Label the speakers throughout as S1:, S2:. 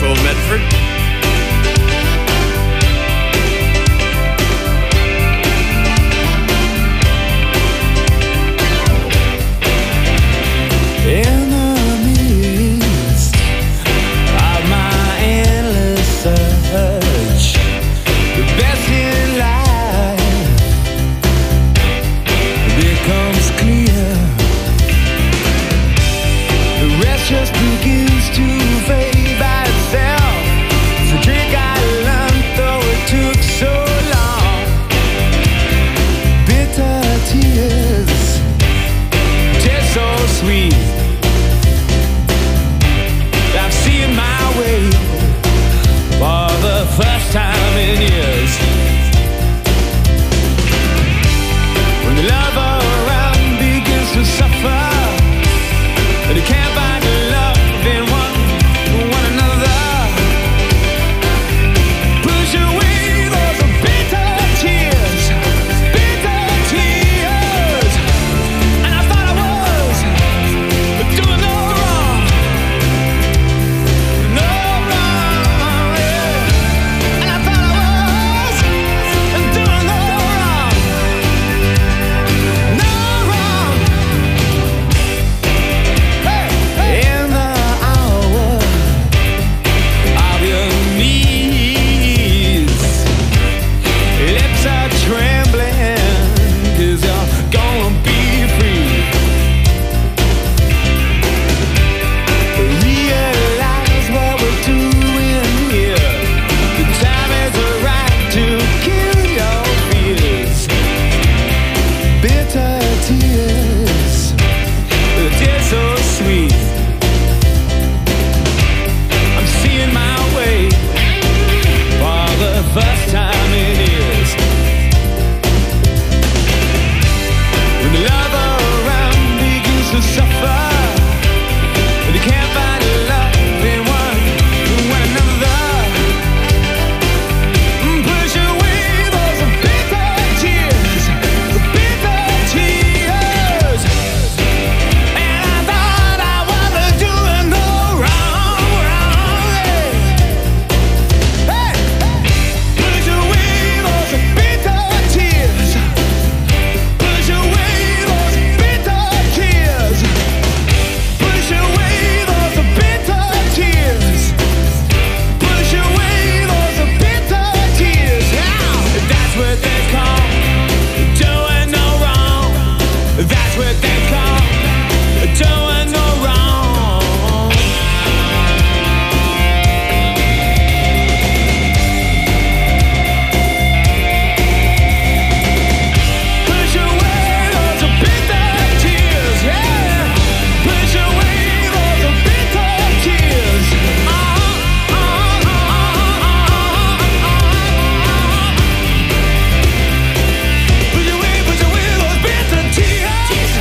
S1: old Medford. In the midst of my endless search, the best in life becomes clear. The rest just begins to fade by itself. It's a drink I learned, though it took so long. Bitter tears taste so sweet. I've seen my way for the first time in years. When the love around begins to suffer, and you can't find love in one another, push away those bitter tears, bitter tears. And I thought I was doing no wrong, yeah. And I thought I was doing no wrong, no wrong. In the hour of your knees, lips are trembling, 'cause you're gonna be free. Realize what we're doing here. The time is right to kill your fears. Bitter tears, the tears so sweet. I'm seeing my way for the first time in years. When the love around begins to suffer, and you can't find love in one another, push away those bitter tears, bitter tears. And I thought I wasn't doing no wrong, yeah. Hey, push away those bitter tears, push away those bitter tears, push away those bitter tears, push away those bitter tears. Now, that's what they call doing no wrong. That's what they call doing no wrong. Push away those bitter tears, yeah. Push away those bitter tears. Push away those bitter tears.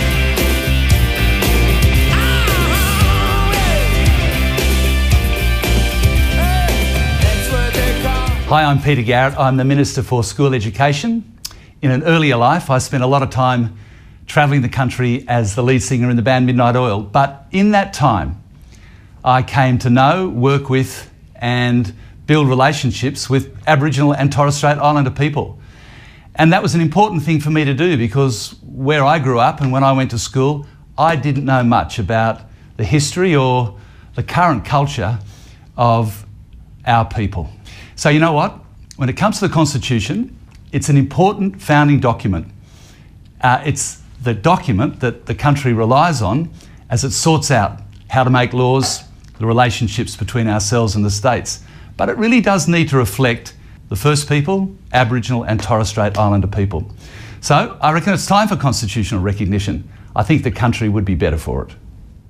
S1: That's what they call.
S2: Hi, I'm Peter Garrett. I'm the Minister for School Education. In an earlier life, I spent a lot of time travelling the country as the lead singer in the band Midnight Oil. But in that time, I came to know, work with and build relationships with Aboriginal and Torres Strait Islander people. And that was an important thing for me to do, because where I grew up and when I went to school, I didn't know much about the history or the current culture of our people. So you know what? When it comes to the Constitution, it's an important founding document. It's the document that the country relies on as it sorts out how to make laws, the relationships between ourselves and the states. But it really does need to reflect the First People, Aboriginal and Torres Strait Islander people. So I reckon it's time for constitutional recognition. I think the country would be better for it.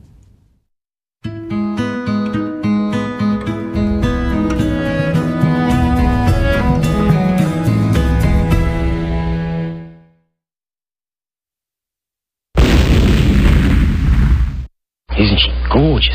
S3: Isn't she gorgeous?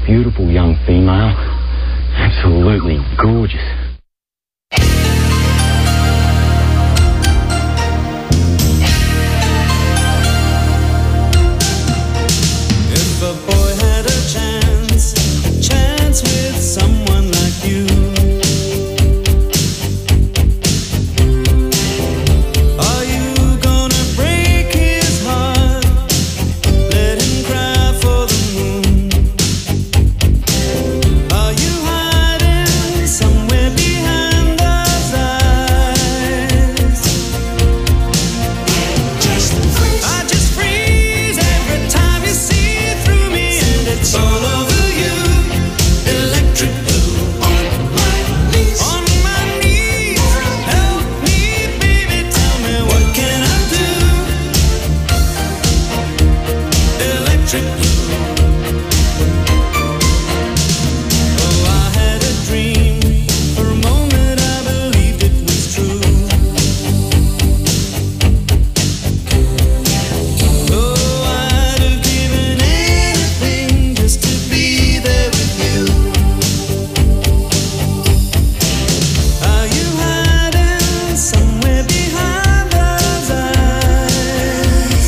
S3: beautiful young female. Absolutely gorgeous.
S1: If a boy had a chance with someone like you, are you gonna break his heart? Let him cry for the moon? Are you hiding somewhere behind those eyes? I just freeze every time you see through me, and it's all over you. Electric blue on my knees, help me, baby, tell me what can I do? Electric blue. Oh, I had a dream. For a moment I believed it was true. Oh, I'd have given anything just to be there with you. Are you hiding somewhere behind those eyes?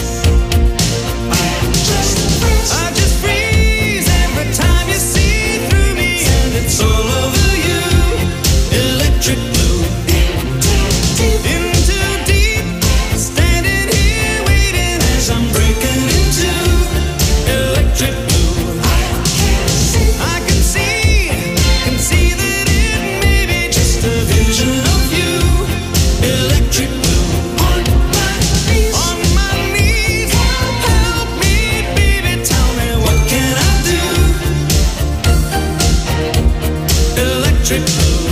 S1: I just freeze every time you see through me, and it's all over you. Electric blue, in too deep, standing here waiting as I'm breaking into electric blue. I can see that it may be just a vision of you. Electric blue, on my knees, help me, baby, tell me what can I do? Electric blue.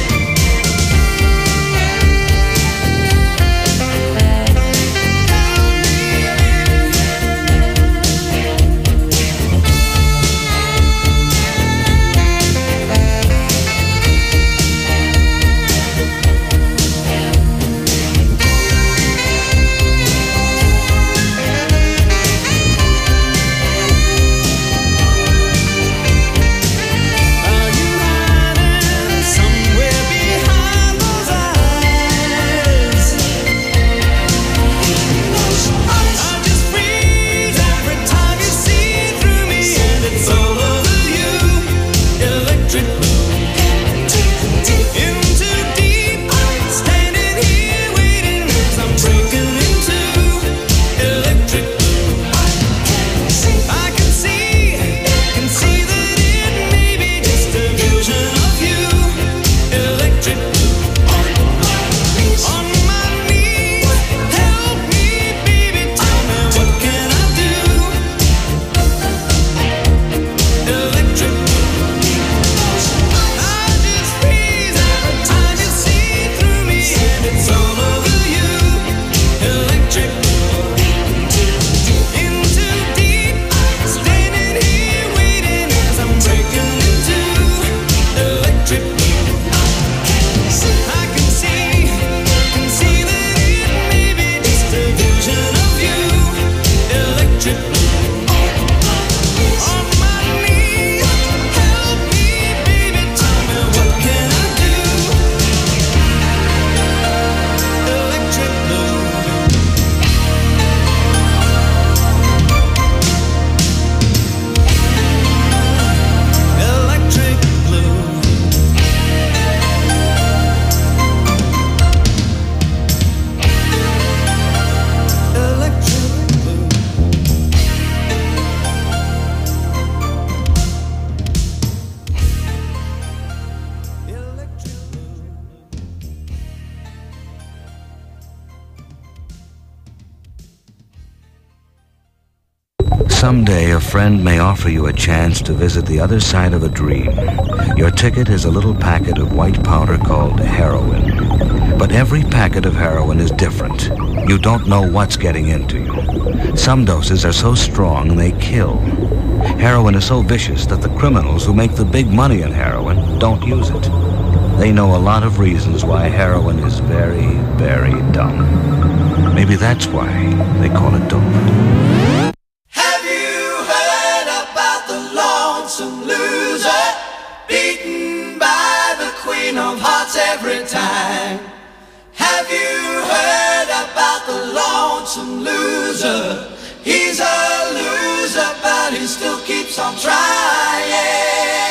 S1: Are you hiding somewhere behind those eyes? I just freeze every time you see through me, and it's all over you. Electric blue, in too deep, standing here waiting as I'm breaking into electric blue. I can see that it may be just a vision of you. Electric blue, on my knees, help me, baby, tell me what can I do? Electric blue, I just freeze every time you see through me, and it's all over you. Electric blue, in too deep, standing here waiting as I'm breaking into electric blue. I can see that it may be just a vision of you. Electric blue, on my knees, help me, baby, tell me what can I do? Electric blue. Electric blue. Electric blue. Electric blue.
S4: Someday a friend may offer you a chance to visit the other side of a dream. Your ticket is a little packet of white powder called heroin. But every packet of heroin is different. You don't know what's getting into you. Some doses are so strong they kill. Heroin is so vicious that the criminals who make the big money in heroin don't use it. They know a lot of reasons why heroin is very, very dumb. Maybe that's why they call it dope.
S1: Have you heard about the lonesome lonesome loser. He's a loser, but he still keeps on trying.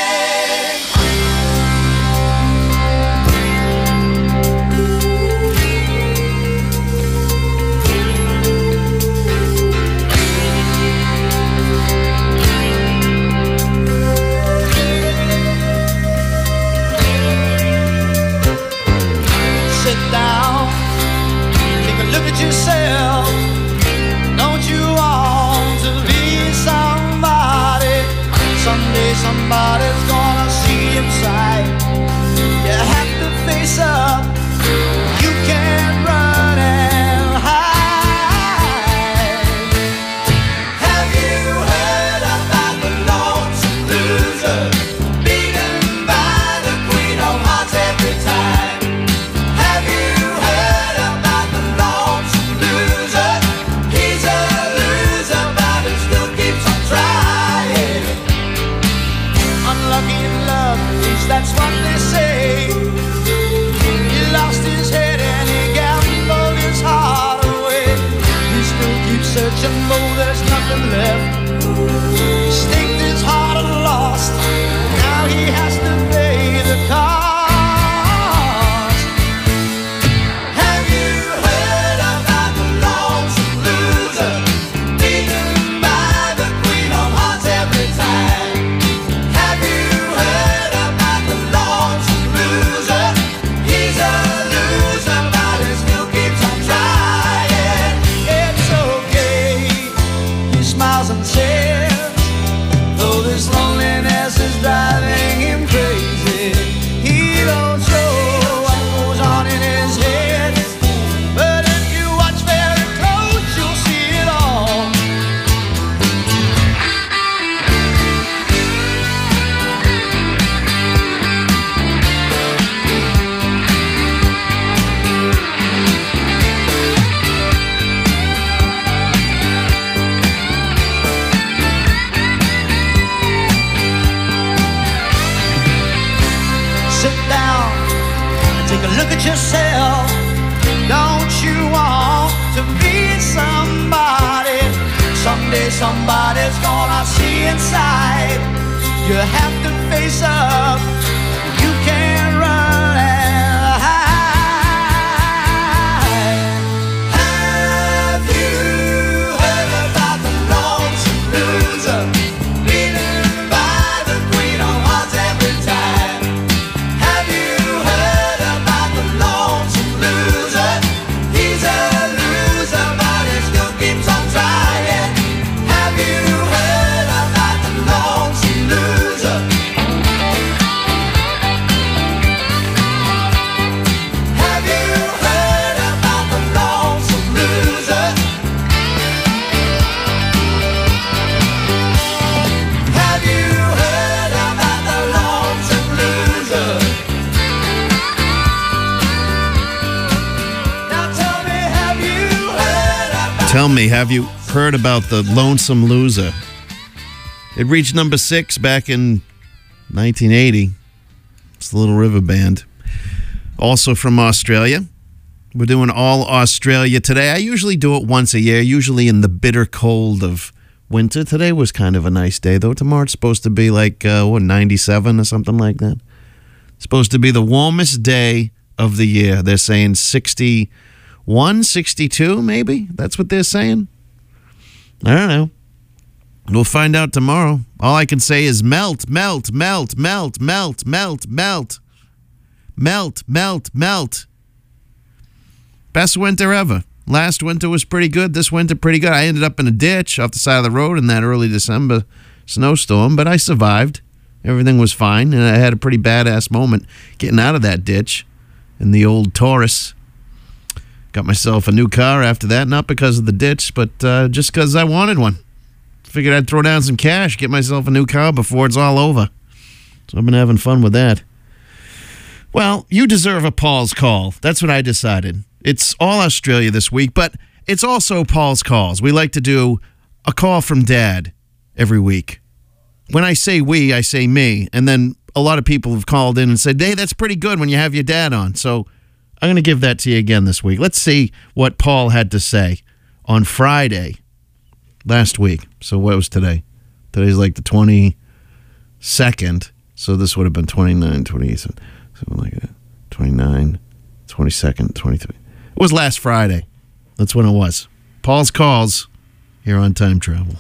S1: Sit down, take a look at yourself. Don't you want to be somebody? Someday somebody's gonna see inside. You have to face up. You can't run and hide. Have you heard about the lonesome loser? Beaten by the queen of hearts every time. Have you heard about the lonesome loser? He's a loser, but he still keeps on trying. Unlucky in love, at least that's what they say. He lost his head and he gambled his heart away. He still keeps searching, though there's nothing left. He staked his heart and lost. Now he has to pay the cost. Have you heard about the lonesome loser? Beaten by the queen of hearts every time. Have you heard about the lonesome loser? He's a loser, but he still keeps on trying. It's okay, he smiles and says, though this loneliness is driving him crazy, he don't show what goes on in his head. But if you watch very close, you'll see it all. Sit down and take a look at yourself. Don't you want to be somebody? Someday somebody's gonna see inside. You have to face up. You can't run and hide. Have you heard about the lonesome loser? Beaten by the queen of hearts every time. Have you heard about the lonesome loser? He's a loser, but he still keeps on trying. Have you heard about the lonesome loser? Have you heard about the lonesome loser? Have you heard about the lonesome loser? Now tell me, have you heard about
S5: Tell me, have you heard about the Lonesome Loser? It reached number 6 back in 1980. It's the Little River Band. Also from Australia. We're doing all Australia today. I usually do it once a year, usually in the bitter cold of winter. Today was kind of a nice day, though. Tomorrow it's supposed to be like, 97 or something like that. It's supposed to be the warmest day of the year. They're saying 61, 62, maybe? That's what they're saying? I don't know. We'll find out tomorrow. All I can say is melt, melt, melt, melt, melt, melt, melt. Melt, melt, melt. Best winter ever. Last winter was pretty good. This winter pretty good. I ended up in a ditch off the side of the road in that early December snowstorm, but I survived. Everything was fine, and I had a pretty badass moment getting out of that ditch in the old Taurus. Got myself a new car after that, not because of the ditch, but just because I wanted one. Figured I'd throw down some cash, get myself a new car before it's all over. So I've been having fun with that. Well, you deserve a Paul's Call. That's what I decided. It's all Australia this week, but it's also Paul's Calls. We like to do a call from Dad every week. When I say we, I say me. And then a lot of people have called in and said, hey, that's pretty good when you have your dad on. So I'm going to give that to you again this week. Let's see what Paul had to say on Friday last week. So what was today? Today's like the 22nd. So this would have been 29, 28, something like that. 29, 22nd, 23. It was last Friday. That's when it was. Paul's Calls here on Time Travel.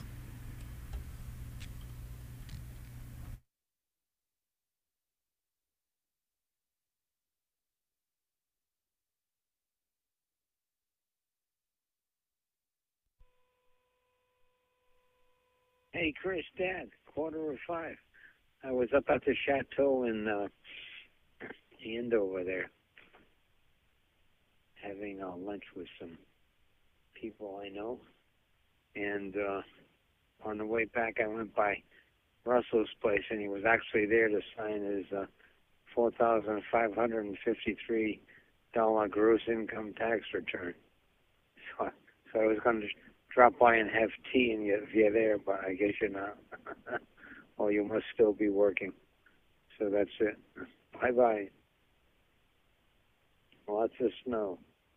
S6: Hey, Chris, Dad, 4:45. I was up at the chateau in Andover there, having lunch with some people I know. And on the way back, I went by Russell's place, and he was actually there to sign his $4,553 gross income tax return. So I was going to drop by and have tea and if you're there, but I guess you're not. Or you must still be working. So that's it. Bye-bye. Lots of snow.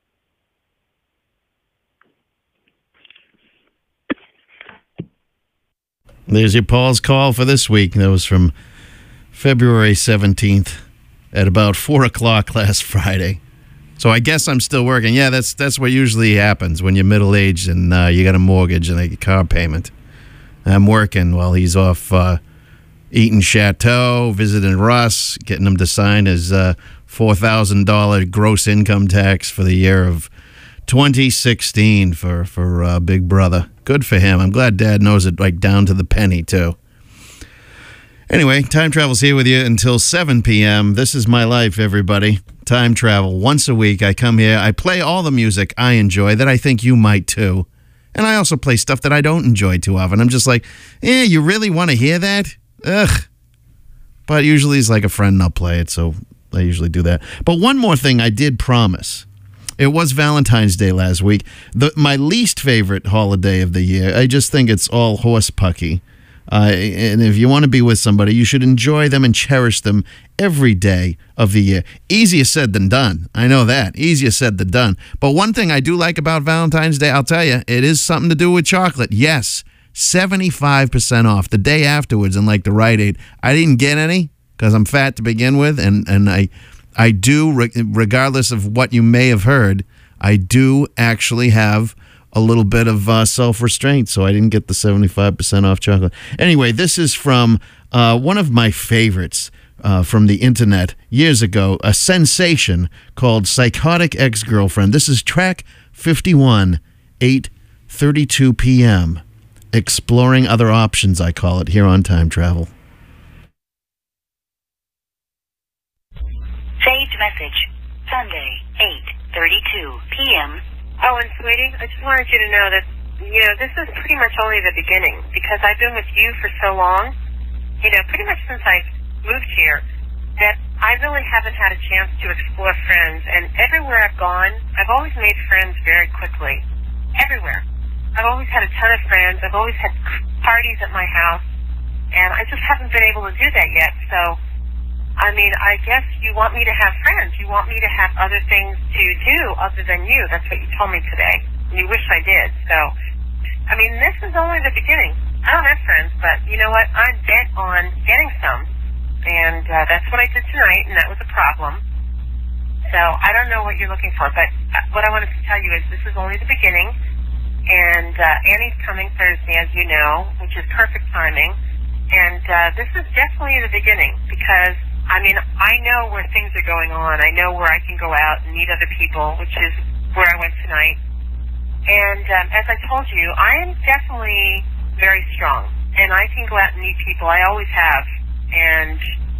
S5: There's your Paul's Call for this week. That was from February 17th at about 4 o'clock last Friday. So I guess I'm still working. Yeah, that's what usually happens when you're middle-aged and you got a mortgage and a car payment. I'm working while he's off eating Chateau, visiting Russ, getting him to sign his $4,000 gross income tax for the year of 2016 for Big Brother. Good for him. I'm glad Dad knows it like down to the penny, too. Anyway, Time Travel's here with you until 7 p.m. This is my life, everybody. Time Travel. Once a week, I come here. I play all the music I enjoy that I think you might, too. And I also play stuff that I don't enjoy too often. I'm just like, you really want to hear that? Ugh. But usually it's like a friend and I'll play it, so I usually do that. But one more thing I did promise. It was Valentine's Day last week. My least favorite holiday of the year. I just think it's all horse-pucky. And if you want to be with somebody, you should enjoy them and cherish them every day of the year. Easier said than done. I know that. Easier said than done. But one thing I do like about Valentine's Day, I'll tell you, it is something to do with chocolate. Yes, 75% off the day afterwards in like the Rite Aid. I didn't get any because I'm fat to begin with, and I do, regardless of what you may have heard, I do actually have a little bit of self-restraint, so I didn't get the 75% off chocolate. Anyway, this is from one of my favorites from the internet years ago, a sensation called Psychotic Ex-Girlfriend. This is track 51, 8:32 p.m. Exploring Other Options, I call it, here on Time Travel.
S7: Saved message, Sunday, 8:32 p.m.
S8: Oh, and sweetie, I just wanted you to know that, this is pretty much only the beginning, because I've been with you for so long, pretty much since I moved here, that I really haven't had a chance to explore friends, and everywhere I've gone, I've always made friends very quickly. Everywhere. I've always had a ton of friends, I've always had parties at my house, and I just haven't been able to do that yet, so I guess you want me to have friends. You want me to have other things to do other than you. That's what you told me today. You wish I did. So, this is only the beginning. I don't have friends, but you know what? I'm bent on getting some. And that's what I did tonight, and that was a problem. So I don't know what you're looking for, but what I wanted to tell you is this is only the beginning. And Annie's coming Thursday, as you know, which is perfect timing. And this is definitely the beginning because I know where things are going on. I know where I can go out and meet other people, which is where I went tonight. And as I told you, I am definitely very strong, and I can go out and meet people. I always have, and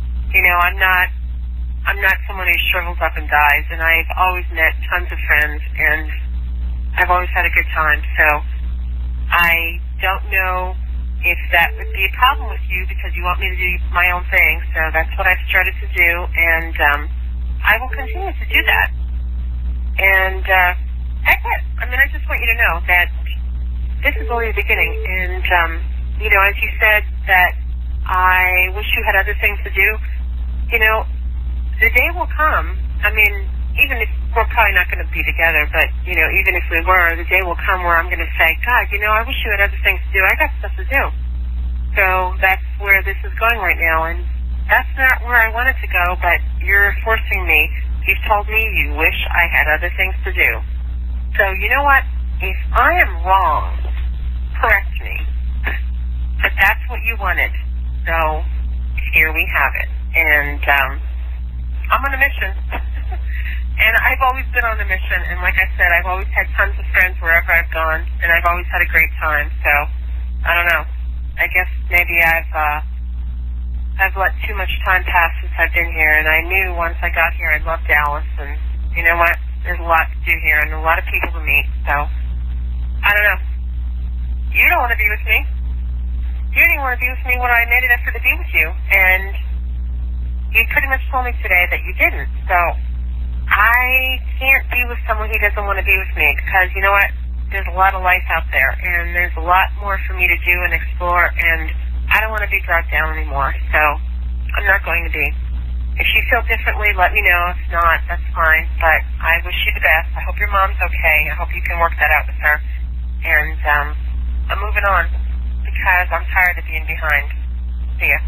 S8: I'm not someone who shrivels up and dies. And I've always met tons of friends, and I've always had a good time. So I don't know if that would be a problem with you because you want me to do my own thing. So that's what I've started to do, and I will continue to do that. And that's it. I just want you to know that this is only the beginning. And, as you said that I wish you had other things to do, the day will come. Even if we're probably not going to be together, but, you know, even if we were, the day will come where I'm going to say, God, you know, I wish you had other things to do. I got stuff to do. So that's where this is going right now, and that's not where I wanted to go, but you're forcing me. You've told me you wish I had other things to do. So, you know what? If I am wrong, correct me. But that's what you wanted. So, here we have it. And I'm on a mission. And I've always been on a mission. And like I said, I've always had tons of friends wherever I've gone. And I've always had a great time. So, I don't know. I guess maybe I've let too much time pass since I've been here. And I knew once I got here I'd love Dallas. And you know what? There's a lot to do here and a lot of people to meet. So, I don't know. You don't want to be with me. You didn't want to be with me when I made an effort to be with you. And you pretty much told me today that you didn't. So, I can't be with someone who doesn't want to be with me because, you know what? There's a lot of life out there. And there's a lot more for me to do and explore. And I don't want to be dragged down anymore. So, I'm not going to be. If you feel differently, let me know. If not, that's fine. But I wish you the best. I hope your mom's okay. I hope you can work that out with her. And I'm moving on because I'm tired of being behind. See ya.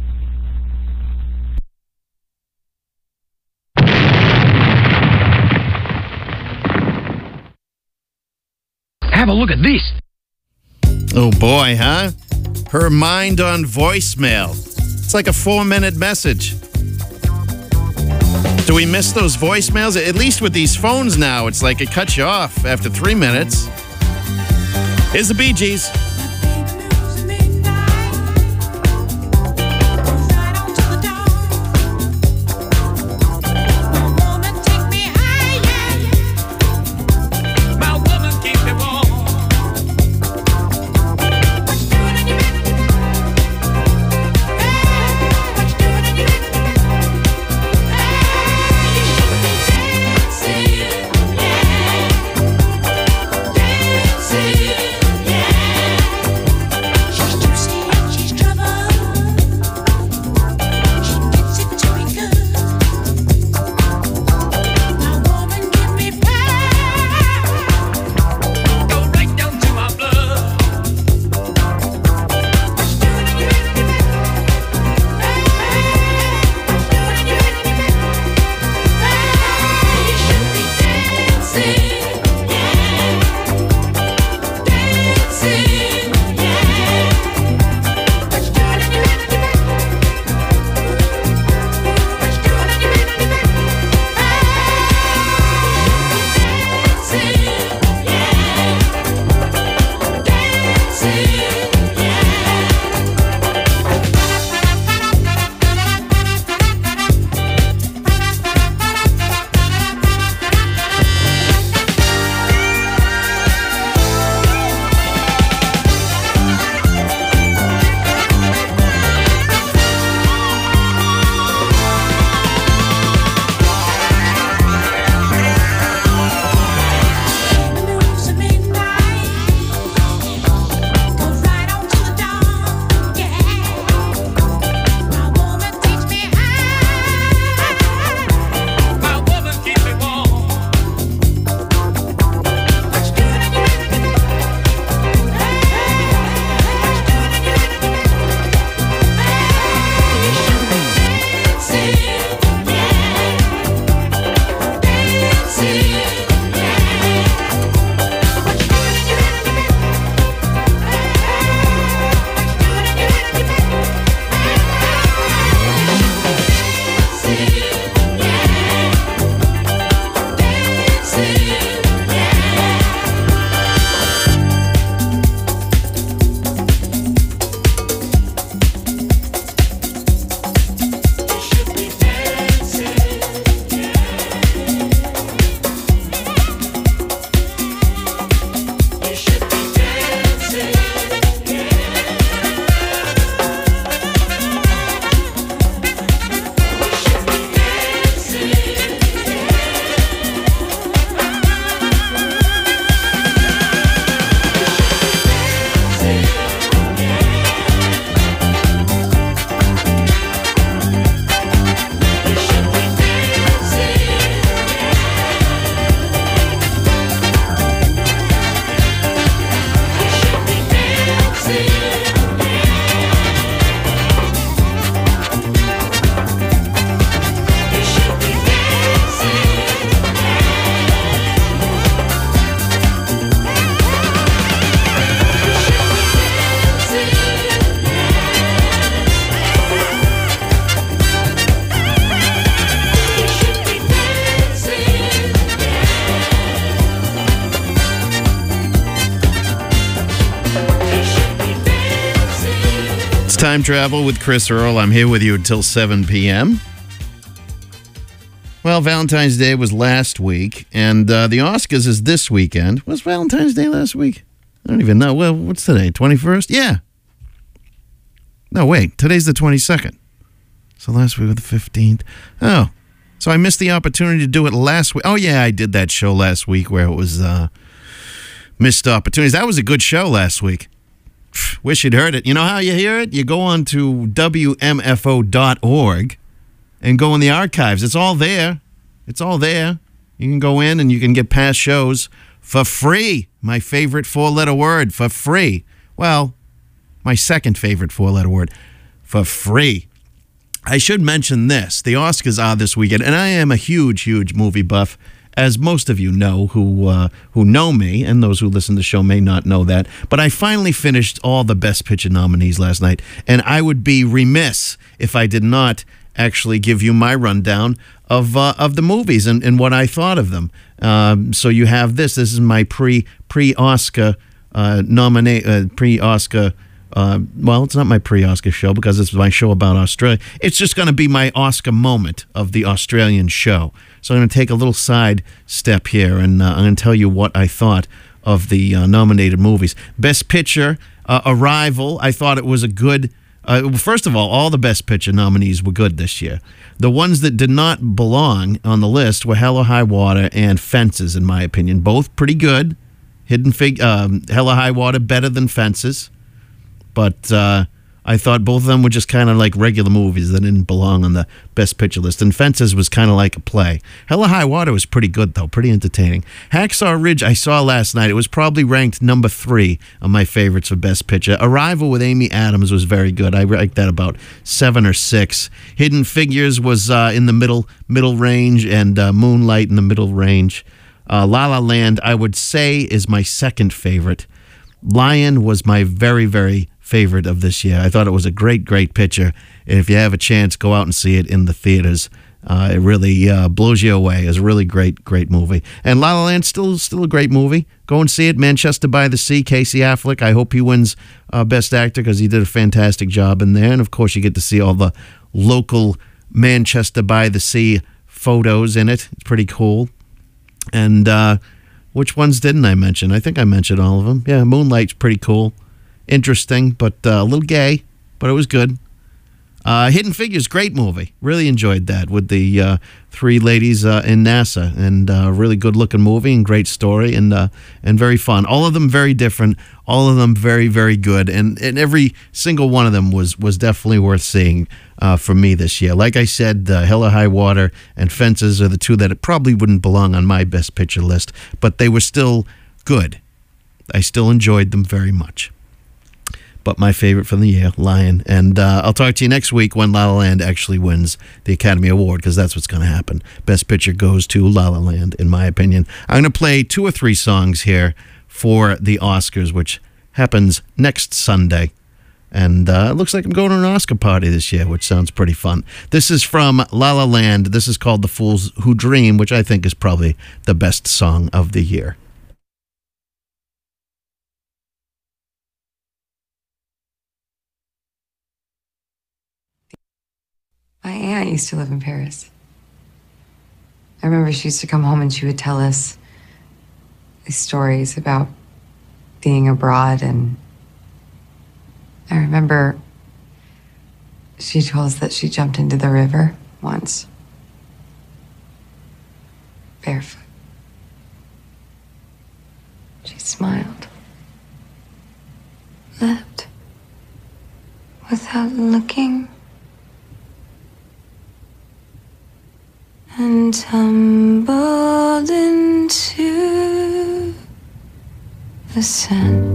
S3: Have a look at this.
S5: Oh boy, huh? Her mind on voicemail. It's like a 4-minute message. Do we miss those voicemails? At least with these phones now, it's like it cuts you off after 3 minutes. Here's the Bee Gees.
S1: Yeah.
S5: Time Travel with Chris Earl. I'm here with you until 7 p.m. Well, Valentine's Day was last week, and the Oscars is this weekend. Was Valentine's Day last week? I don't even know. Well, what's today? 21st? Yeah. No, wait. Today's the 22nd. So last week was the 15th. Oh. So I missed the opportunity to do it last week. Oh, yeah, I did that show last week where it was missed opportunities. That was a good show last week. Wish you'd heard it. You know how you hear it? You go on to WMFO.org and go in the archives. It's all there. It's all there. You can go in and you can get past shows for free. My favorite four-letter word, for free. Well, my second favorite four-letter word, for free. I should mention this. The Oscars are this weekend, and I am a huge, huge movie buff, as most of you know who know me, and those who listen to the show may not know that. But I finally finished all the Best Picture nominees last night, and I would be remiss if I did not actually give you my rundown of the movies and what I thought of them. So you have this. This is my pre-Oscar pre-Oscar. Well, it's not my pre-Oscar show because it's my show about Australia. It's just going to be my Oscar moment of the Australian show. So I'm going to take a little side step here, and I'm going to tell you what I thought of the nominated movies. Best Picture, Arrival. I thought it was a good... first of all the Best Picture nominees were good this year. The ones that did not belong on the list were Hell or High Water and Fences, in my opinion. Both pretty good. Hell or High Water better than Fences. But I thought both of them were just kind of like regular movies that didn't belong on the Best Picture list. And Fences was kind of like a play. Hell or High Water was pretty good, though. Pretty entertaining. Hacksaw Ridge, I saw last night. It was probably ranked number 3 on my favorites for Best Picture. Arrival with Amy Adams was very good. I ranked that about 7 or 6. Hidden Figures was in the middle range, and Moonlight in the middle range. La La Land, I would say, is my second favorite. Lion was my very, very favorite of this year. I thought it was a great, great picture. And if you have a chance, go out and see it in the theaters. It really blows you away. It's a really great, great movie. And La La Land, still a great movie. Go and see it. Manchester by the Sea, Casey Affleck. I hope he wins Best Actor because he did a fantastic job in there. And, of course, you get to see all the local Manchester by the Sea photos in it. It's pretty cool. And which ones didn't I mention? I think I mentioned all of them. Yeah, Moonlight's pretty cool. Interesting, but a little gay, but it was good. Hidden Figures, great movie. Really enjoyed that with the 3 ladies in NASA, and really good-looking movie and great story and very fun. All of them very different, all of them very, very good, and every single one of them was definitely worth seeing for me this year. Like I said, Hell or High Water and Fences are the 2 that probably wouldn't belong on my Best Picture list, but they were still good. I still enjoyed them very much. But my favorite for the year, Lion. And I'll talk to you next week when La La Land actually wins the Academy Award, because that's what's going to happen. Best Picture goes to La La Land, in my opinion. I'm going to play 2 or 3 songs here for the Oscars, which happens next Sunday. And it looks like I'm going to an Oscar party this year, which sounds pretty fun. This is from La La Land. This is called The Fools Who Dream, which I think is probably the best song of the year.
S9: My aunt used to live in Paris. I remember she used to come home and she would tell us these stories about being abroad, and I remember she told us that she jumped into the river once, barefoot. She smiled, leapt without looking, and tumbled into the sand.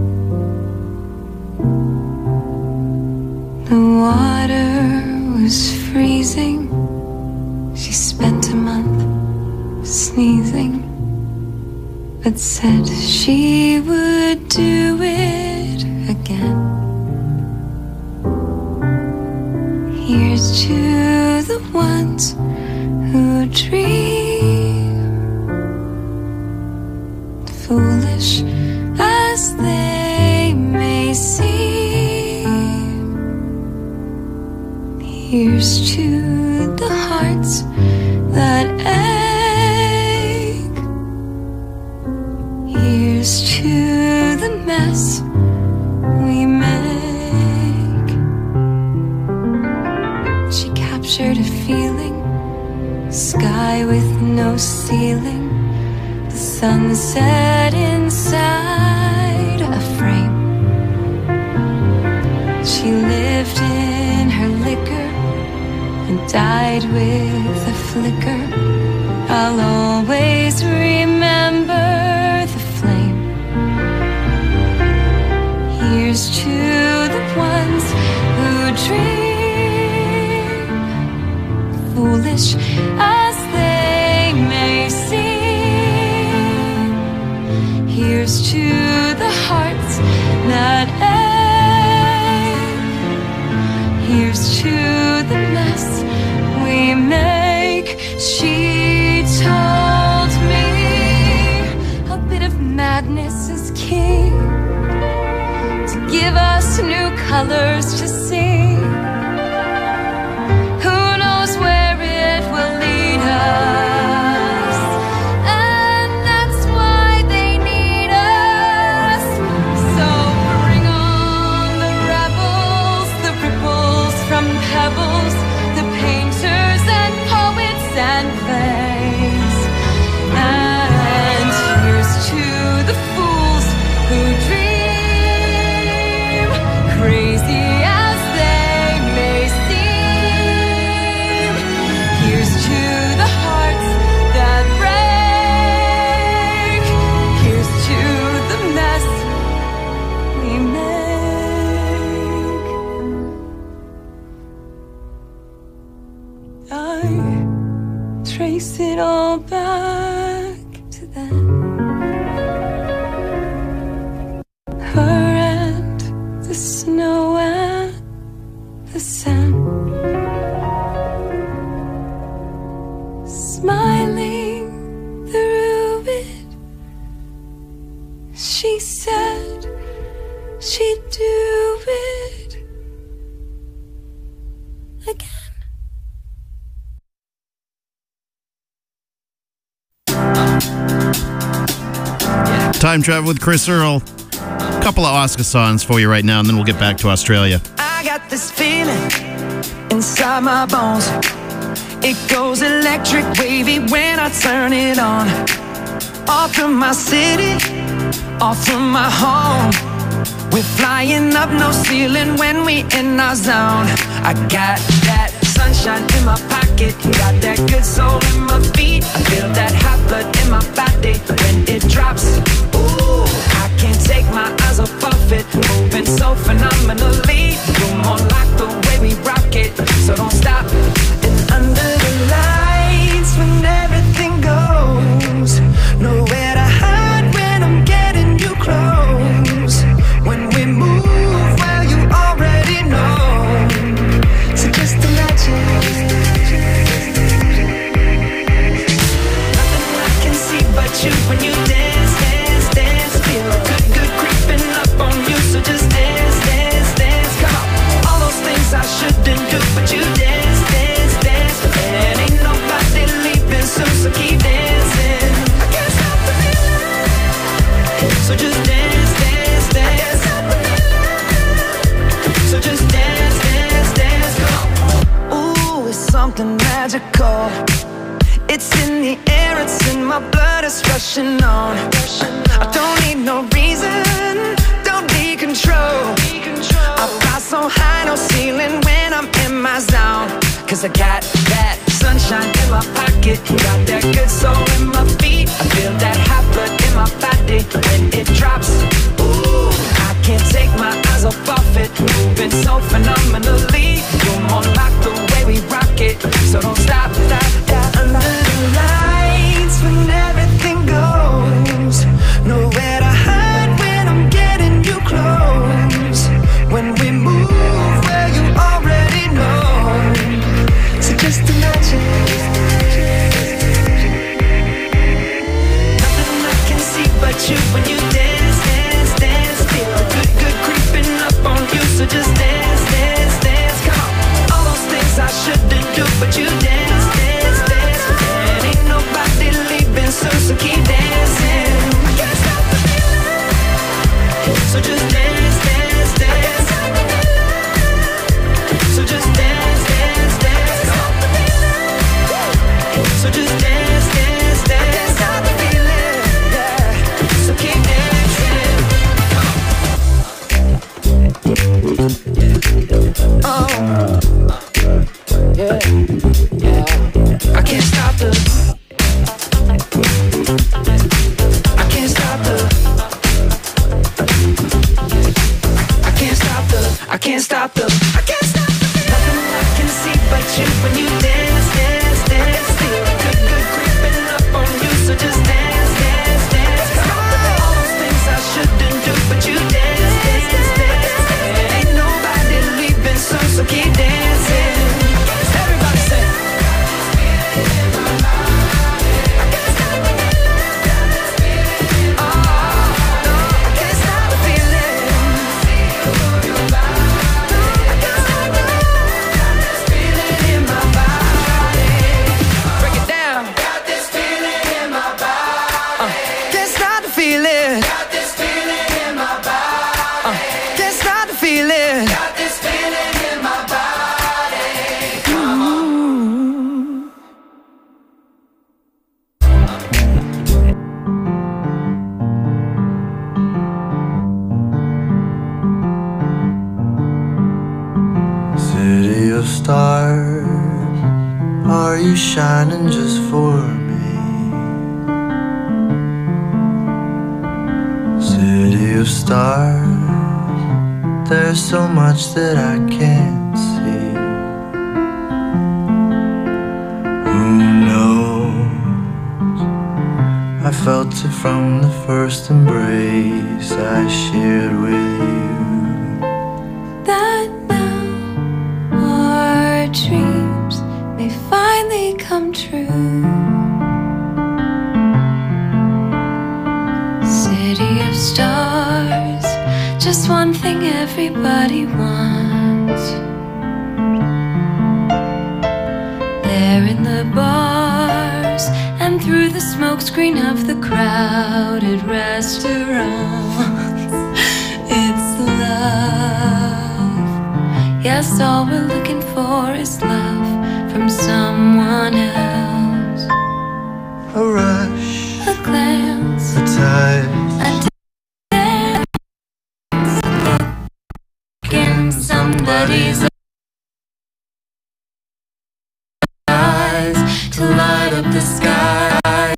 S9: The water was freezing. She spent a month sneezing, but said she would do it again. Here's to the ones who dream, foolish as they may seem.
S10: Here's to the hearts that ache. Here's to the mess we make. She captured a feeling, sky with no ceiling, the sunset inside a frame. She lived in her liquor and died with a flicker. I'll always remember the flame. Here's to the ones who dream, foolish as they may seem. Here's to the hearts that ache. Here's to the mess we make. She told me a bit of madness is king, to give us new colors to see. Who knows where it will lead us? And that's why they need us. So bring on the rebels, the ripples from pebbles, the painters and poets and plays. And here's to the fools who dream, crazy as they may seem. Here's to the hearts that break. Here's to the mess we make. I trace it all back to then. Her and the snow and the sand, smiling through it. She said she'd do it again.
S5: Time Travel with Chris Earl. A couple of Oscar songs for you right now, and then we'll get back to Australia.
S1: I got this feeling inside my bones. It goes electric wavy when I turn it on. Off from my city, off from my home. We're flying up, no ceiling when we in our zone. I got that sunshine in my pocket, got that good soul in my feet. I feel that hot blood in my body when it drops. Ooh, I can't take my eyes off of it, moving so phenomenally. You're more like the way we rock it, so don't stop. And under the lights when everything goes, nowhere to hide when I'm getting you close. When we move, well, you already know. So just imagine. Nothing I can see but you when you dance, dance, dance. Feel good, good creeping up on you. So just dance, dance, dance. Come on. All those things I shouldn't do, but you dance, dance, dance. And ain't nobody leaving soon, so keep dancing. I can't stop the feeling. So just dance, dance, dance. I can't stop the feeling. So just dance, dance, dance. Come on. Ooh, it's something magical. It's in the air, it's in my blood, it's rushing on. I don't need no reason, don't need control. I fly so high, no ceiling when I'm in my zone. Cause I got that sunshine in my pocket, got that good soul in my feet. I feel that hot blood in my body when it drops. Ooh, I can't take my eyes off of it, moving so phenomenally. You're more like the way we rock it, so don't stop, stop, stop. Under the lights when everything goes, nowhere to hide when I'm getting you close. When we move, well, you already know. So just imagine. Nothing I can see but you when you dance, dance, dance. Feel good, good creeping up on you. So just dance, dance, dance. Come on. All those So just dance, dance, dance. So just dance, dance, dance. So just dance, dance, dance. Stop the feeling, yeah. So keep dancing. Oh, yeah, yeah. I can't stop the. I can't stop the. I can't stop the. I can't stop the. I can't stop the. Nothing I can see but you when you dance, dance, dance. Feel good, good creeping up on you. So just dance, dance, dance. All those things I shouldn't do, but you dance, dance, dance. Ain't nobody leaving, so keep dancing. Everybody say.
S11: City of stars, are you shining just for me? City of stars, there's so much that I can't see. Who knows? I felt it from the first embrace I shared with you.
S10: That now our dreams may finally come true. City of stars, just one thing everybody wants. There in the bars and through the smokescreen of the crowded restaurants, it's love. Yes, all we're looking for is love from someone else.
S11: A rush,
S10: A glance,
S11: a touch,
S10: a dance, a look in somebody's eyes to light up the sky.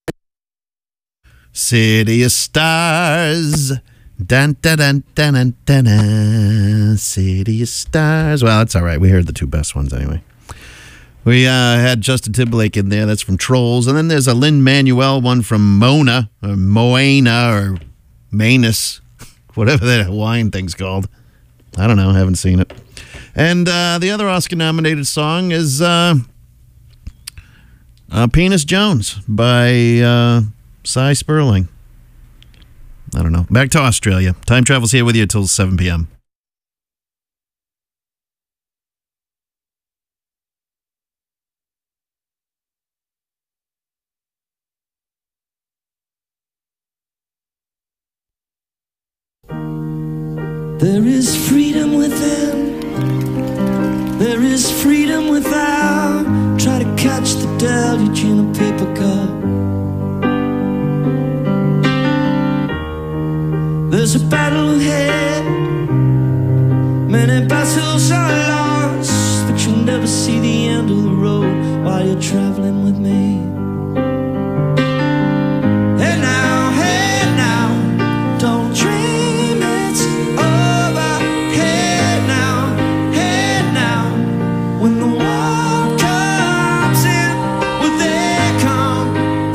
S5: City of Stars. Dun, dun, dun, dun, dun, dun, dun. City of Stars. Well, it's all right. We heard the two best ones anyway. We had Justin Timberlake in there. That's from Trolls. And then there's a Lin-Manuel one from Mona, or Moana, or Manus, whatever that Hawaiian thing's called. I don't know. I haven't seen it. And the other Oscar-nominated song is Penis Jones by Cy Sperling. I don't know. Back to Australia. Time Travel's here with you until 7 p.m.
S1: There is freedom within. There is freedom without. Try to catch the deluge in a paper cup. There's a battle ahead. Many battles are lost, but you'll never see the end of the road while you're traveling with me. Hey now, don't dream it's over. Hey now, when the war comes in, well they come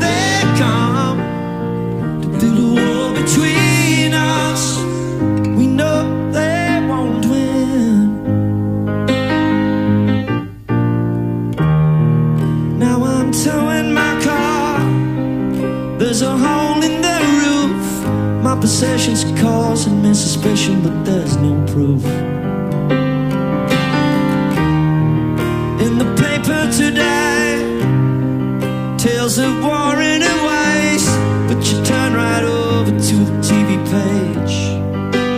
S1: to build a wall between us. We know they won't win. Now I'm towing my car. There's a hole in the roof. My possessions causing me suspicion, but there's no proof. In the paper today, tales of war and waste, but you turn right over to the TV page.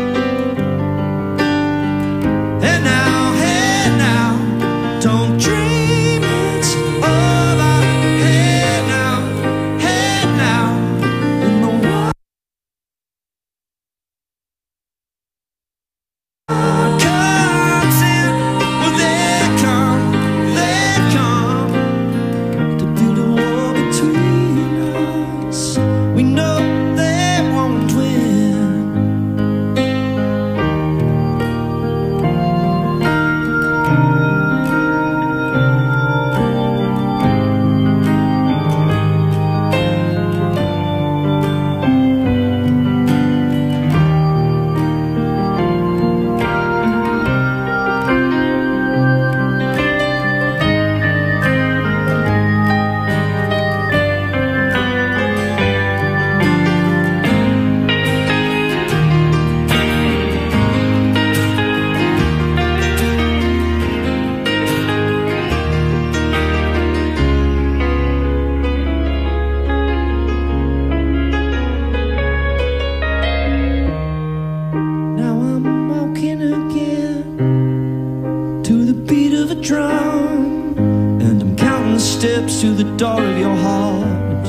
S1: door of your heart.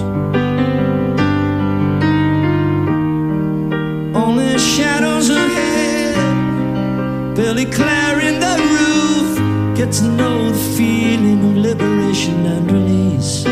S1: Only shadows ahead, barely clearing the roof. Get to know the feeling of liberation and release.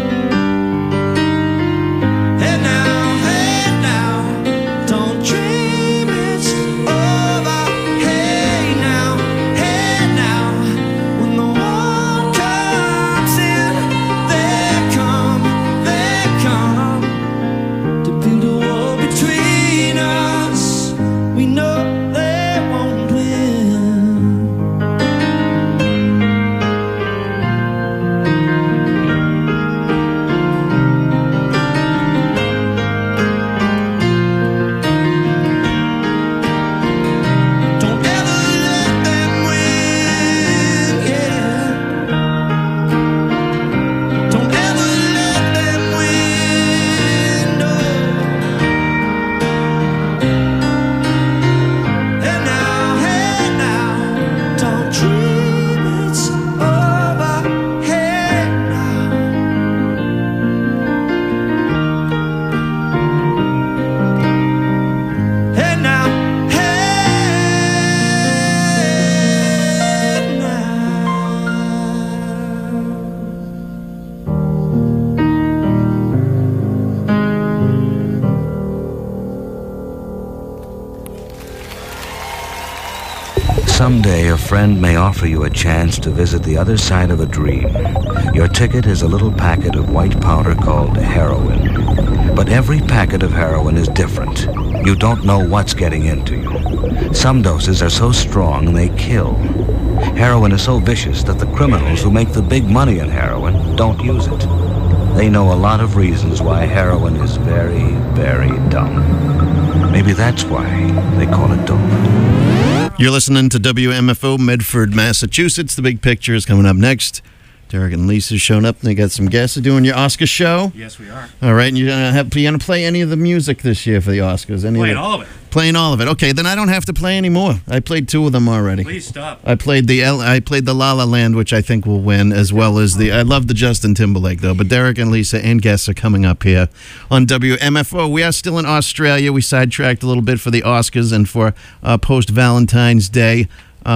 S4: Someday, a friend may offer you a chance to visit the other side of a dream. Your ticket is a little packet of white powder called heroin. But every packet of heroin is different. You don't know what's getting into you. Some doses are so strong they kill. Heroin is so vicious that the criminals who make the big money in heroin don't use it. They know a lot of reasons why heroin is very, very dumb. Maybe that's why they call it dope.
S5: You're listening to WMFO Medford, Massachusetts. The Big Picture is coming up next. Derek and Lisa's shown up, and they got some guests doing your Oscar show.
S12: Yes, we are.
S5: All right, and you're gonna play any of the music this year for the Oscars?
S12: Playing all of it.
S5: Playing all of it. Okay, then I don't have to play any more. I played 2 of them already.
S12: Please stop.
S5: I played the La La Land, which I think will win, as well as I love the Justin Timberlake though. But Derek and Lisa and guests are coming up here on WMFO. We are still in Australia. We sidetracked a little bit for the Oscars and for post Valentine's Day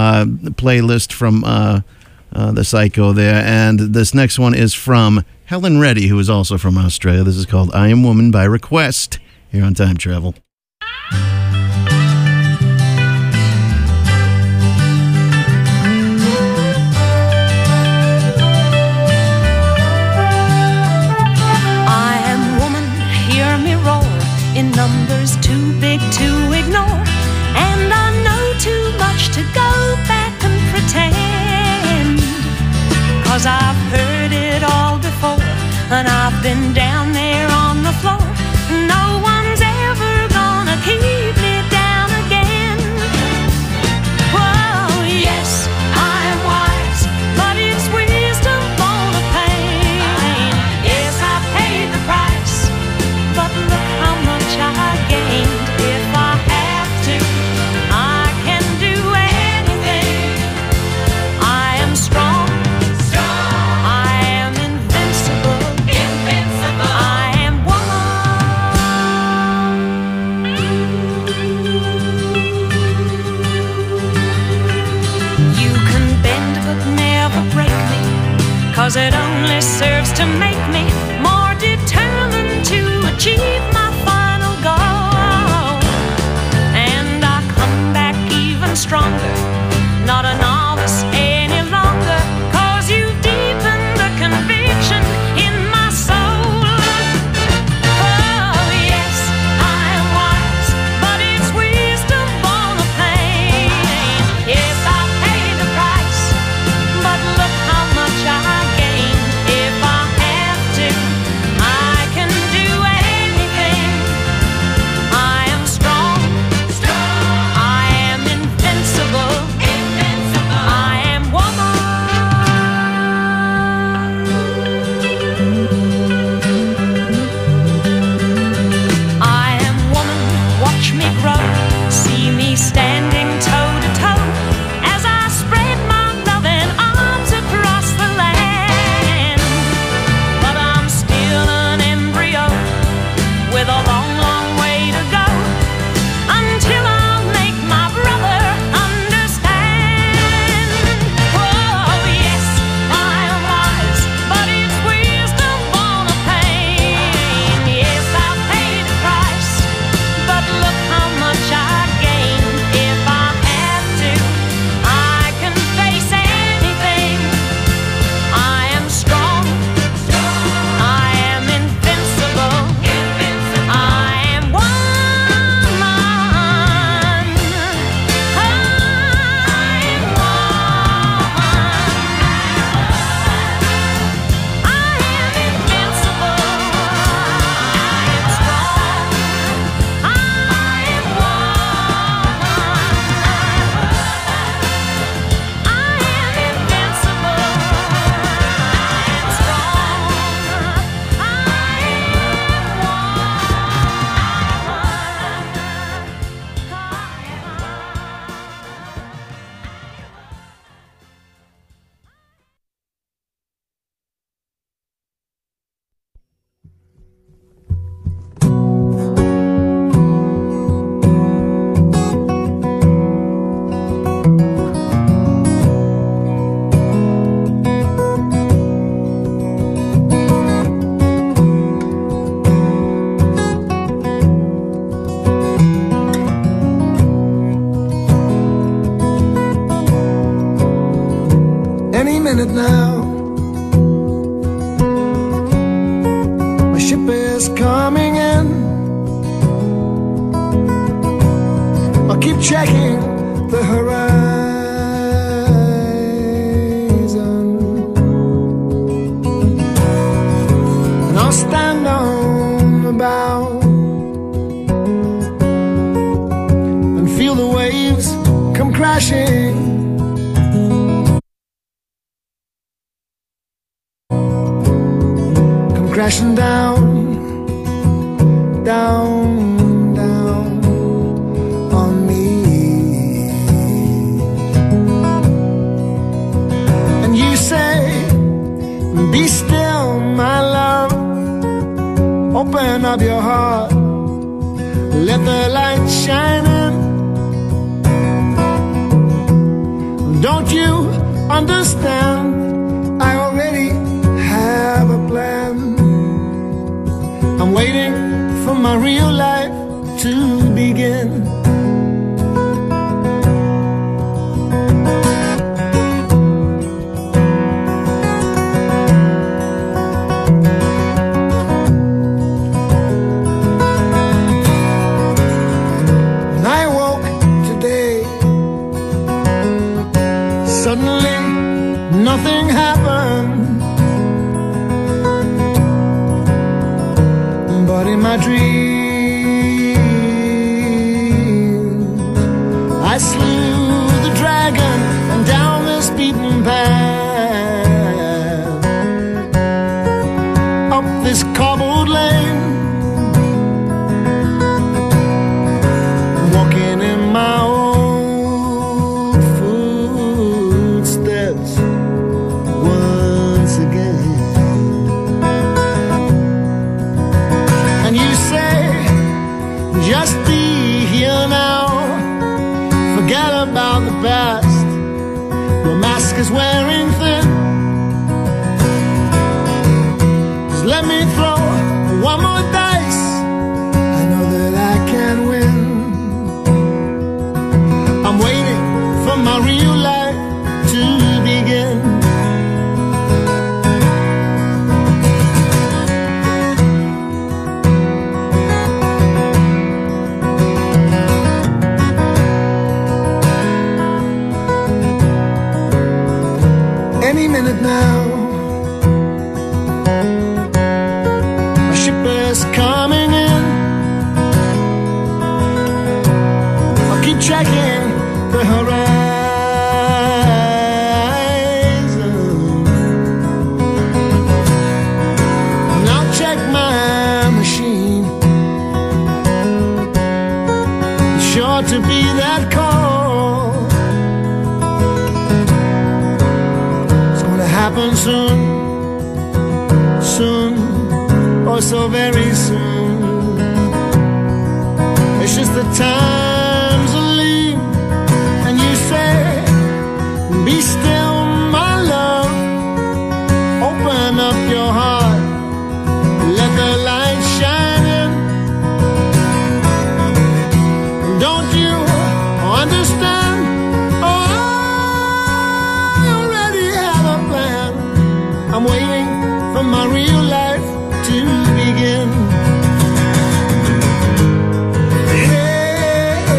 S5: playlist from the Psycho there. And this next one is from Helen Reddy, who is also from Australia. This is called I Am Woman by Request here on Time Travel.
S13: In numbers too big to ignore, and I know too much to go back and pretend, 'cause I've heard it all before, and I've been down there on the floor. No one's ever gonna keep me down again. Whoa, yes, I am wise, but it's wisdom born of pain. Yes, I paid the price, but look how much I gained. If I have to, I can do anything. I am strong. I am invincible. I am woman. You can bend but never break me, 'cause it only serves to make me more determined to achieve my final goal. And I come back even stronger, not a novice any longer, 'cause you've deepened the conviction in my soul. Oh yes, I am wise, but it's wisdom born of pain. Yes, I paid the price, but look how much I gained. If I had
S12: minute now. My ship is coming in. I'll keep checking the horizon, and I'll stand on the bow and feel the waves come crashing. Crashing down, down, down on me. And you say, be still, my love. Open up your heart, let the light shine in. Don't you understand? I already have a plan. I'm waiting for my real life to begin. When I woke today, suddenly nothing happened. But in my dreams, I slew the dragon and down this beaten path, up this cobbled lane, walking in my old footsteps once again. Just be here now. Forget about the past. Your mask is wearing thin. Just let me throw one more dice. I know that I can win. I'm waiting for my real life to begin. Any minute now, my ship is coming in. I'll keep checking the horizon, and I'll check my machine. It's sure to be that call. Happen soon, soon, oh so very soon. It's just the times are lean, and you say, be still, my love. Open up your heart, let the light shine in. Don't you understand? I'm waiting for my real life to begin. Yeah.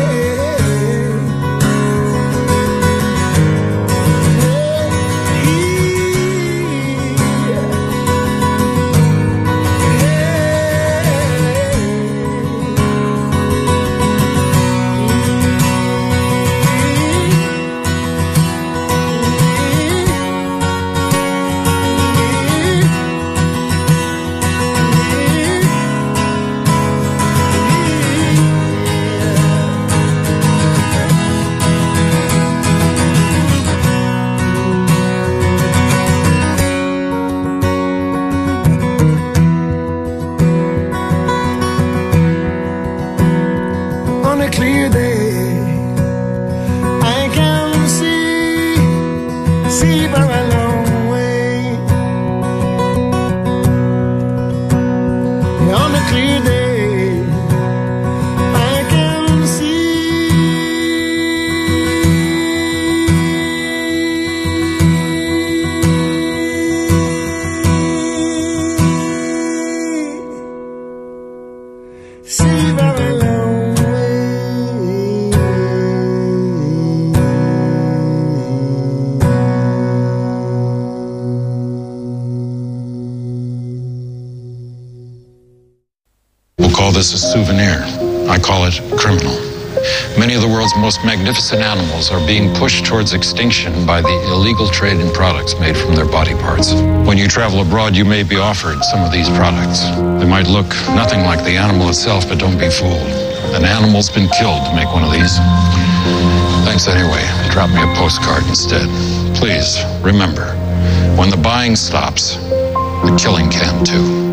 S14: call this a souvenir. I call it criminal. Many of the world's most magnificent animals are being pushed towards extinction by the illegal trade in products made from their body parts. When you travel abroad, you may be offered some of these products. They might look nothing like the animal itself, but don't be fooled. An animal's been killed to make one of these. Thanks anyway. Drop me a postcard instead. Please, remember, when the buying stops, the killing can too.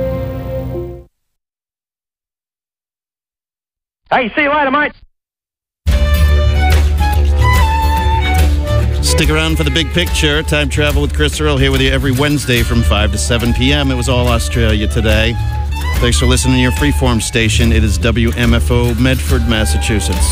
S3: Hey, see you later, mate.
S5: Stick around for the big picture. Time Travel with Chris Earl here with you every Wednesday from 5 to 7 p.m. It was all Australia today. Thanks for listening to your freeform station. It is WMFO, Medford, Massachusetts.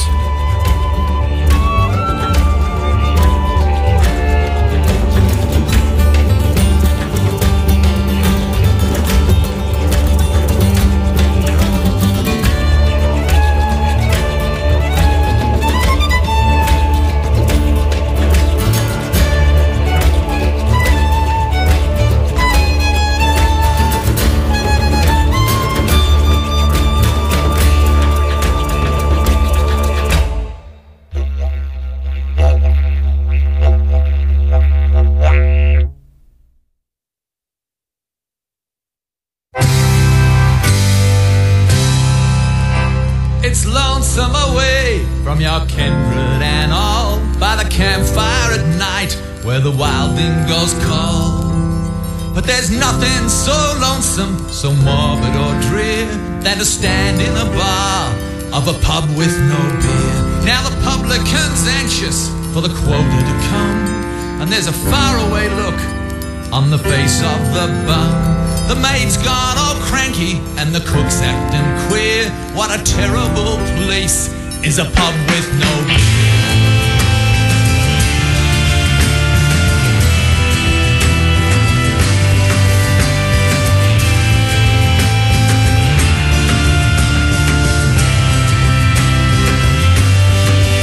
S1: It's lonesome away from your kindred and all, by the campfire at night where the wilding goes cold. But there's nothing so lonesome, so morbid or drear, than to stand in a bar of a pub with no beer. Now the publican's anxious for the quota to come, and there's a faraway look on the face of the bum. The maid's gone all cranky and the cook's acting queer. What a terrible place is a pub with no